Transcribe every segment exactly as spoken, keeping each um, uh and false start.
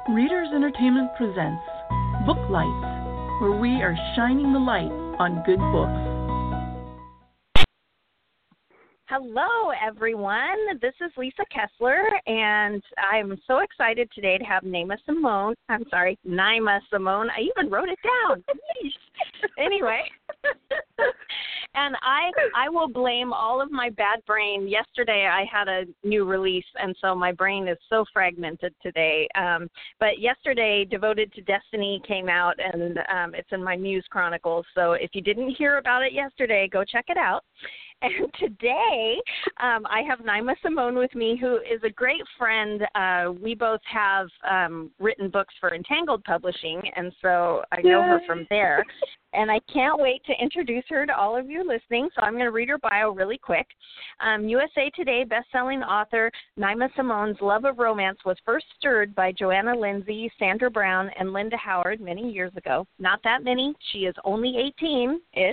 Readers Entertainment presents Book Lights, where we are shining the light on good books. Hello, everyone. This is Lisa Kessler, and I'm so excited today to have Naima Simone. I'm sorry, Naima Simone. I even wrote it down. Anyway, and I I will blame all of my bad brain. Yesterday, I had a new release, and so my brain is so fragmented today. Um, but yesterday, Devoted to Destiny came out, and um, it's in my Muse Chronicles. So if you didn't hear about it yesterday, go check it out. And today, um, I have Naima Simone with me, who is a great friend. Uh, we both have um, written books for Entangled Publishing, and so I know her from there. And I can't wait to introduce her to all of you listening, so I'm going to read her bio really quick. Um, U S A Today bestselling author Naima Simone's love of romance was first stirred by Joanna Lindsey, Sandra Brown, and Linda Howard many years ago. Not that many. She is only eighteen-ish.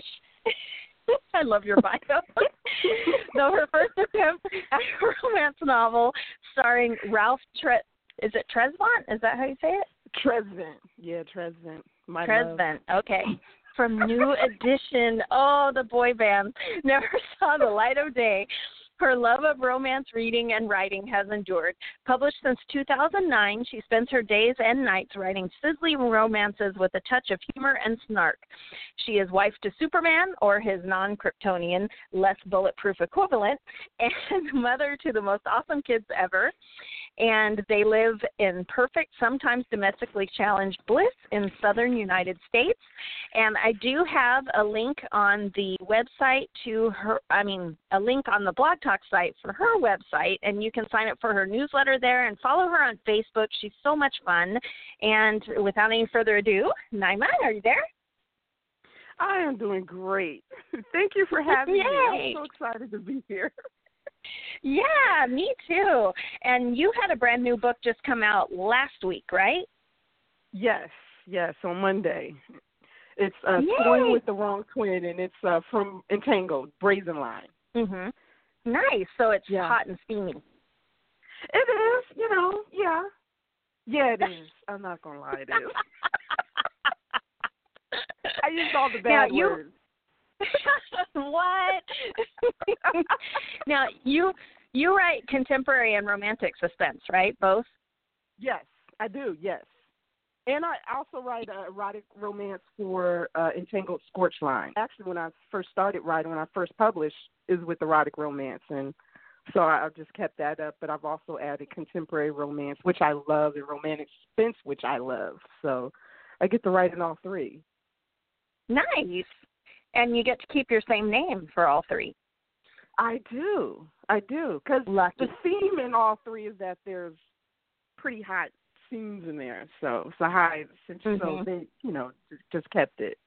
I love your bio. Though her first attempt at a romance novel starring Ralph Tre- is it Tresvant? Is that how you say it? Tresvant. Yeah, Tresvant. My Tresvant. love. Okay. From New Edition. Oh, the boy band never saw the light of day. Her love of romance reading and writing has endured. Published since two thousand nine, she spends her days and nights writing sizzling romances with a touch of humor and snark. She is wife to Superman, or his non-Kryptonian, less bulletproof equivalent, and mother to the most awesome kids ever. And they live in perfect, sometimes domestically challenged bliss in southern United States. And I do have a link on the website to her, I mean, a link on the Blog Talk site for her website, and you can sign up for her newsletter there and follow her on Facebook. She's so much fun. And without any further ado, Naima, are you there? I am doing great. Thank you for having Yay. me. I'm so excited to be here. Yeah, me too. And you had a brand new book just come out last week, right? Yes, yes, on Monday. It's uh, Yay. Toying with the Wrong Twin, and it's uh, from Entangled, Brazen Line. Mhm. Nice. So it's yeah. hot and steamy. It is, you know, yeah. Yeah, it is. I'm not going to lie, it is. I used all the bad now, you, words. What? Now, you you write contemporary and romantic suspense, right? Both? Yes, I do, yes. And I also write uh, erotic romance for uh, Entangled Scorch Line. Actually, when I first started writing, when I first published, is with erotic romance. And so I've just kept that up. But I've also added contemporary romance, which I love, and romantic suspense, which I love. So I get to write in all three. Nice. And you get to keep your same name for all three. I do. I do. Because the theme in all three is that there's pretty hot scenes in there. So it's a high, mm-hmm. so they, you know, just kept it.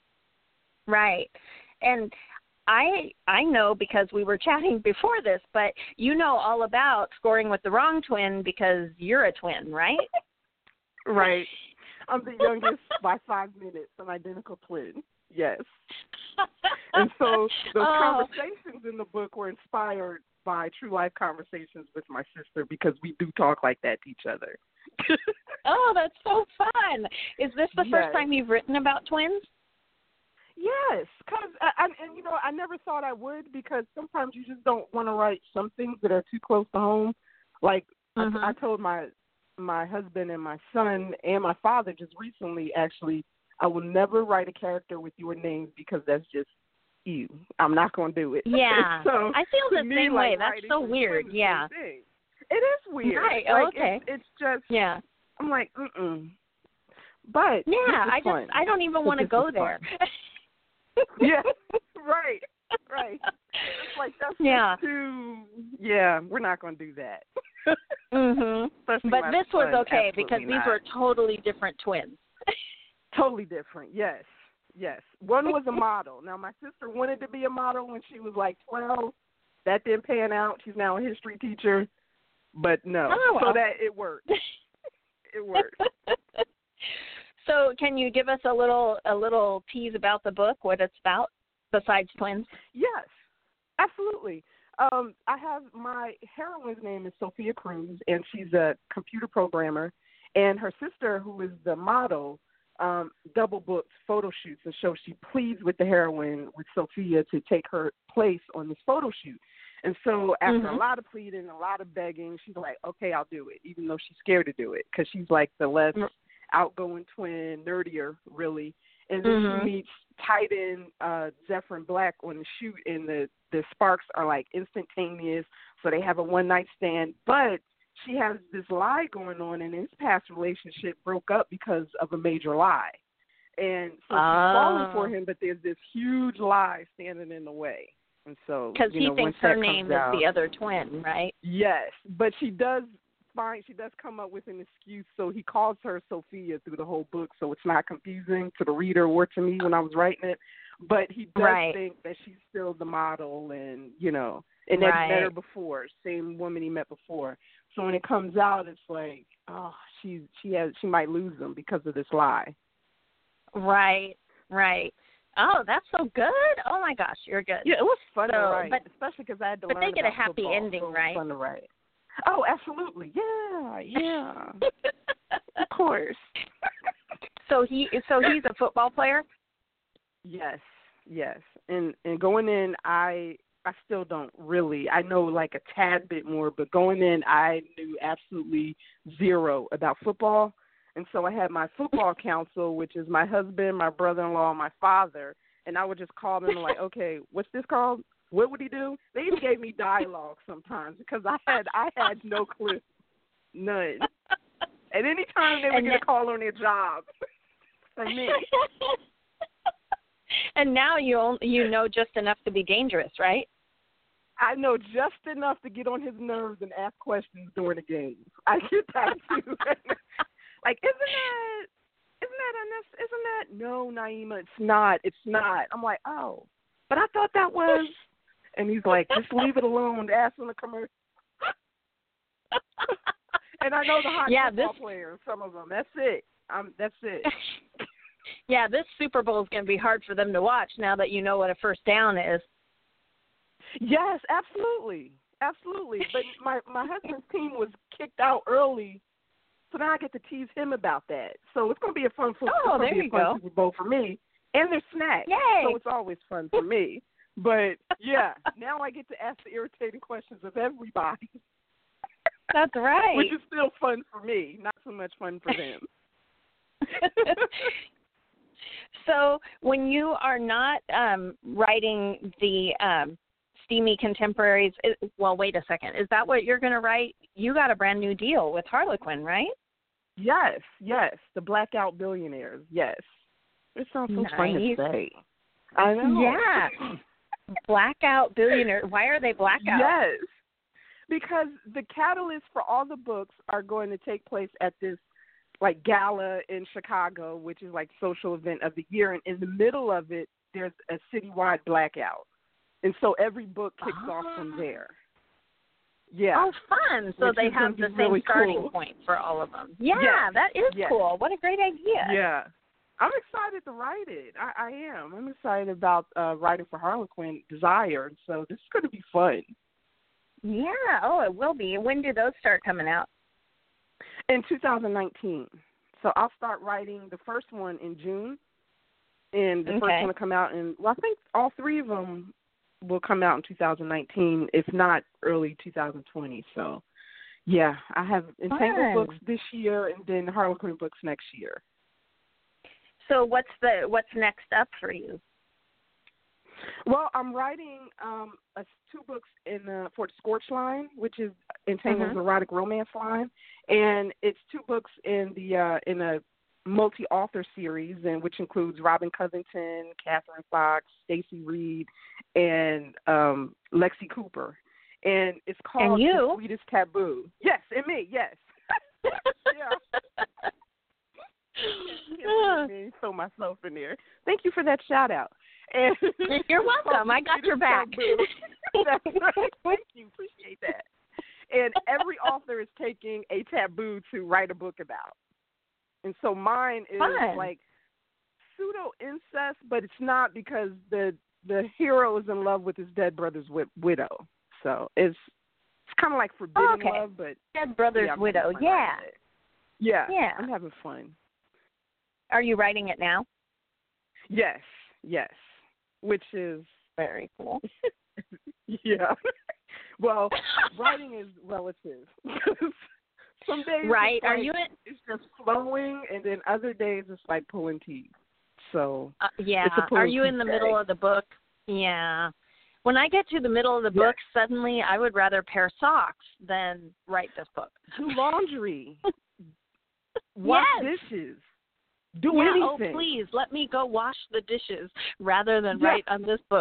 Right. And I I know because we were chatting before this, but you know all about Scoring with the Wrong Twin because you're a twin, right? Right. I'm the youngest by five minutes, an identical twin. Yes. And so those oh. conversations in the book were inspired by true life conversations with my sister because we do talk like that to each other. Oh, that's so fun. Is this the yes. first time you've written about twins? Yes, because I, I, and you know, I never thought I would because sometimes you just don't want to write some things that are too close to home. Like mm-hmm. I, I told my my husband and my son and my father just recently, actually, I will never write a character with your names because that's just you. I'm not going to do it. Yeah, so I feel the me, same like, way. That's so weird. Yeah, it is weird. Right. Like, Oh, okay. It's, it's just. Yeah. I'm like, mm-mm. But yeah, I fun. just I don't even want to go there. Yeah, right, right. It's like that's yeah. too. Yeah, we're not going to do that. Mhm. But this was okay because not. these were totally different twins. Totally different. Yes, yes. One was a model. Now my sister wanted to be a model when she was like twelve. That didn't pan out. She's now a history teacher. But no, oh, well. so that it worked. It worked. So, can you give us a little a little tease about the book, what it's about, besides twins? Yes, absolutely. Um, I have my heroine's name is Sophia Cruz, and she's a computer programmer, And her sister, who is the model, um, double booked photo shoots, and so she pleads with the heroine, with Sophia, to take her place on this photo shoot. And so after mm-hmm. a lot of pleading, a lot of begging, she's like, okay, I'll do it, even though she's scared to do it, because she's like the less outgoing twin, nerdier, really. And then mm-hmm. she meets Titan, uh, Zephyr Black on the shoot, and the, the sparks are like instantaneous, so they have a one-night stand. But she has this lie going on, and his past relationship broke up because of a major lie. And so she's oh. falling for him, but there's this huge lie standing in the way. And so, because he know, thinks her name out, is the other twin, right? Yes, but she does find she does come up with an excuse. So he calls her Sophia through the whole book, so it's not confusing to the reader or to me when I was writing it. But he does right. think that she's still the model, and you know, and that right. he met her before, same woman he met before. So when it comes out, it's like, oh, she's she has she might lose him because of this lie. Right, right. Oh, that's so good. Oh, my gosh, you're good. Yeah, it was fun so, to write, but, especially because I had to but learn they get about a happy football, ending, so it was right? fun to write. Oh, absolutely. Yeah, yeah. Of course. So he, so he's a football player? Yes, yes. And and going in, I I still don't really. I know like a tad bit more, but going in, I knew absolutely zero about football. And so I had my football counsel, which is my husband, my brother-in-law, and my father, and I would just call them and like, okay, what's this called? What would he do? They even gave me dialogue sometimes because I had I had no clue, none. At any time they would get a call on their job from me. And now you only, you know just enough to be dangerous, right? I know just enough to get on his nerves and ask questions during the games. I get that too. Like, isn't that, isn't that, unnecessary? Isn't that, no, Naima, it's not, it's not. I'm like, oh, but I thought that was, and he's like, just leave it alone, ask him to commercial. And I know the hot yeah, football this... players, some of them, that's it. Um, that's it. Yeah, this Super Bowl is going to be hard for them to watch now that you know what a first down is. Yes, absolutely, absolutely. But my, my husband's team was kicked out early, so now I get to tease him about that. So it's going to be a fun, fun, oh, there be a you fun go. Super Bowl for me. And there's snacks, Yay. So it's always fun for me. But, yeah, now I get to ask the irritating questions of everybody. That's right. Which is still fun for me, not so much fun for them. So when you are not um, writing the um, steamy contemporaries, it, well, wait a second. Is that what you're going to write? You got a brand new deal with Harlequin, right? Yes, yes. The Blackout Billionaires, yes. It sounds so nice. fun to say. I know. Yeah. Blackout Billionaire. Why are they blackout? Yes. Because the catalyst for all the books are going to take place at this like gala in Chicago, which is like social event of the year. And in the middle of it, there's a citywide blackout. And so every book kicks oh. off from there. Yeah. Oh, fun. So they have the same really starting cool. point for all of them. Yeah, yes. that is yes. cool. What a great idea. Yeah. I'm excited to write it. I, I am. I'm excited about uh, writing for Harlequin Desire. So this is going to be fun. Yeah. Oh, it will be. When do those start coming out? In two thousand nineteen. So I'll start writing the first one in June, and the okay. first one will come out in, well, I think all three of them will come out in two thousand nineteen, if not early two thousand twenty. So, yeah, I have Entangled books this year and then Harlequin books next year. So what's the what's next up for you? Well, I'm writing um, a, two books in the, for the Scorch line, which is Entangled's mm-hmm. erotic romance line, and it's two books in the uh, in a multi-author series, and which includes Robin Covington, Catherine Fox, Stacey Reed, and um, Lexi Cooper, and it's called and you? The Sweetest Taboo. Yes, and me, yes. Yeah. I can't throw myself in there. Thank you for that shout out. And you're welcome. I got your back. That's right. Thank you. Appreciate that. And every author is taking a taboo to write a book about. And so mine is Fun. like pseudo incest, but it's not because the the hero is in love with his dead brother's wi- widow. So it's it's kind of like forbidden okay. love, but dead brother's yeah, widow. Yeah. Yeah, Yeah. I'm having fun. Are you writing it now? Yes, yes. Which is Very cool. yeah. Well, writing is relative. Some days Right. it's Are like, you in? it's just flowing, and then other days it's like pulling teeth. So Uh, yeah. it's a Are pulling you in teeth the day. middle of the book? Yeah. When I get to the middle of the Yes. book, suddenly I would rather pair socks than write this book. Do laundry. Wash Yes. dishes. Do Yeah, anything. oh, please, let me go wash the dishes rather than Yeah. write on this book.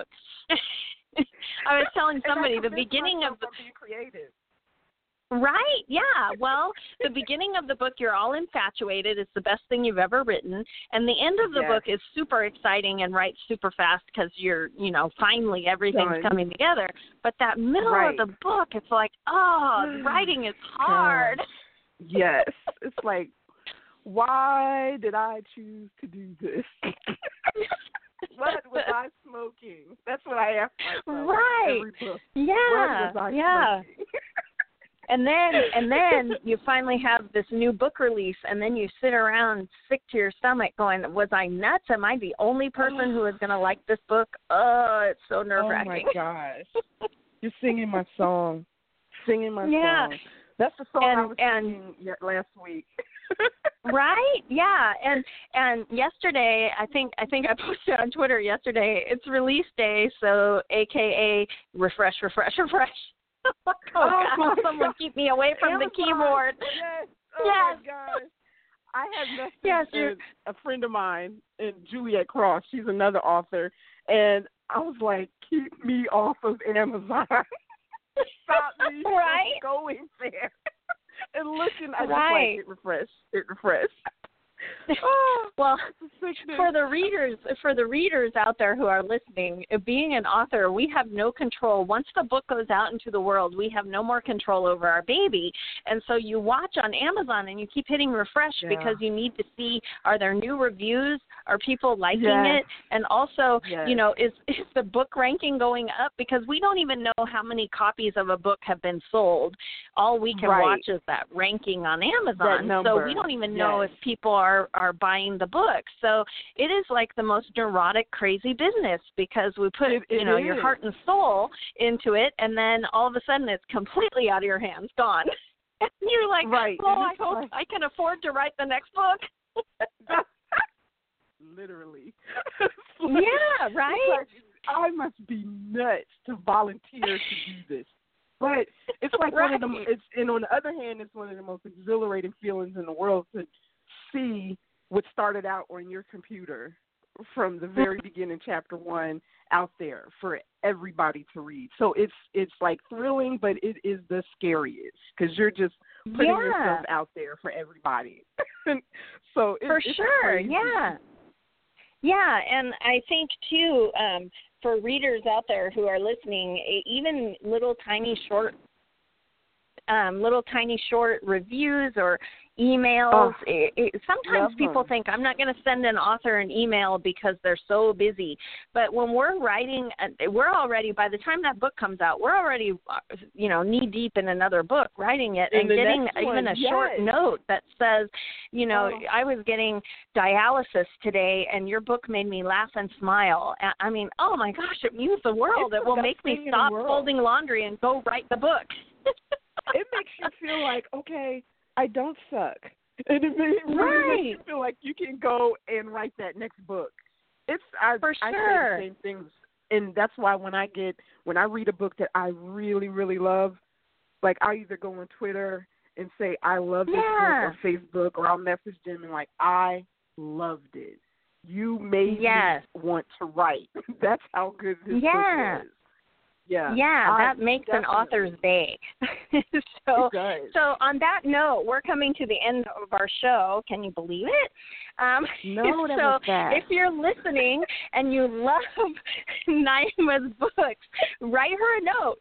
I was telling somebody and I the convinced beginning of myself the I'm being creative. Right, yeah. Well, the beginning of the book, you're all infatuated. It's the best thing you've ever written. And the end of the Yes. book is super exciting and writes super fast because you're, you know, finally everything's Done. coming together. But that middle Right. of the book, it's like, oh, writing is hard. Yes. It's like, why did I choose to do this? What was I smoking? That's what I ask myself. Right. Every book. Yeah. What was I yeah. smoking? And then and then you finally have this new book release, and then you sit around sick to your stomach going, was I nuts? Am I the only person who is going to like this book? Oh, it's so nerve-wracking. Oh, my gosh. You're singing my song. Singing my yeah. song. That's the song And- I was and- singing yet last week. Right? Yeah. And and yesterday, I think I think I posted on Twitter yesterday, it's release day, so A K A refresh, refresh, refresh. oh, Oh, God, my someone God. keep me away from Amazon. the keyboard. Yes. Oh, Yes. my gosh. I have Yes, messaged you're- a, a friend of mine, and Juliet Cross. She's another author, and I was like, keep me off of Amazon. Stop me Right? from going there. And looking, I just Right. like, it refresh, it refresh. Oh, Well, it's a sickness. for the readers, for the readers out there who are listening, being an author, we have no control. Once the book goes out into the world, we have no more control over our baby. And so you watch on Amazon and you keep hitting refresh Yeah. because you need to see, are there new reviews? Are people liking Yes. it? And also, Yes. you know, is is the book ranking going up? Because we don't even know how many copies of a book have been sold. All we can Right. watch is that ranking on Amazon. So number. we don't even know Yes. if people are are buying the book. So it is like the most neurotic, crazy business because we put, It- it you know, your is. heart and soul into it, and then all of a sudden it's completely out of your hands, gone. And you're like, Right. well, And I it's hope like- I can afford to write the next book. Literally. Yeah, right? It's like, I must be nuts to volunteer to do this. But it's like one of the Right. it's and on the other hand, it's one of the most exhilarating feelings in the world to see what started out on your computer from the very beginning, chapter one, out there for everybody to read. So it's it's like thrilling, but it is the scariest because you're just putting Yeah. yourself out there for everybody. So it, For it's sure, crazy. yeah. Yeah, and I think, too, um, for readers out there who are listening, e- even little tiny short um, little tiny short reviews or emails. Oh, it, it, sometimes love people them. think I'm not going to send an author an email because they're so busy. But when we're writing, uh, we're already, by the time that book comes out, we're already, uh, you know, knee deep in another book, writing it In and the getting next even one, a short yes. note that says, you know, Oh. I was getting dialysis today and your book made me laugh and smile. I- I mean, oh my gosh, it means the world. It's It will the make best me thing in the stop world. folding laundry and go write the book. It makes you feel like, okay, I don't suck. And it really Right. makes you feel like you can go and write that next book. It's I, For I say sure. the same things, and that's why when I get when I read a book that I really really love, like I either go on Twitter and say I love this Yeah. book, or Facebook, or I'll message them and like I loved it. You made Yes. me want to write. That's how good this Yeah. book is. Yeah. Yeah, I that makes an definitely- author's day. so, It does. so on that note, we're coming to the end of our show. Can you believe it? Um, No, that so was fast. if you're listening and you love Naima's books, write her a note.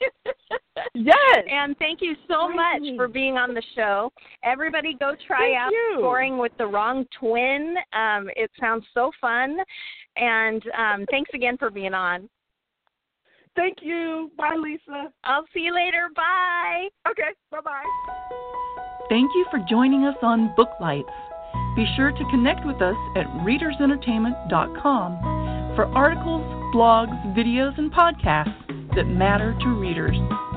Yes. And thank you so Thank much you. for being on the show. Everybody go try Thank out you. Scoring with the Wrong Twin. Um, it sounds so fun. And um, thanks again for being on. Thank you. Bye, Lisa. I'll see you later. Bye. Okay. Bye-bye. Thank you for joining us on Booklights. Be sure to connect with us at readers entertainment dot com for articles, blogs, videos, and podcasts that matter to readers.